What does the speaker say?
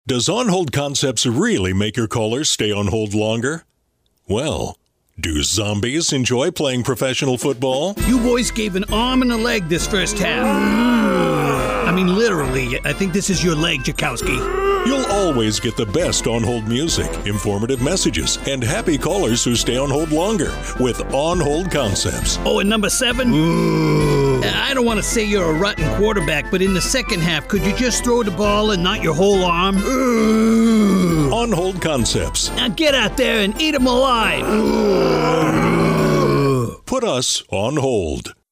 Does on-hold concepts really make your callers stay on hold longer? Well, do zombies enjoy playing professional football? You boys gave an arm and a leg this first half. I mean, literally, I think this is your leg, Jakowski. You'll always get the best on-hold music, informative messages, and happy callers who stay on hold longer with on-hold concepts. Oh, and number 7? Ooh. I don't want to say you're a rotten quarterback, but in the second half, could you just throw the ball and not your whole arm? Ooh. On-hold concepts. Now get out there and eat them alive. Put us on hold.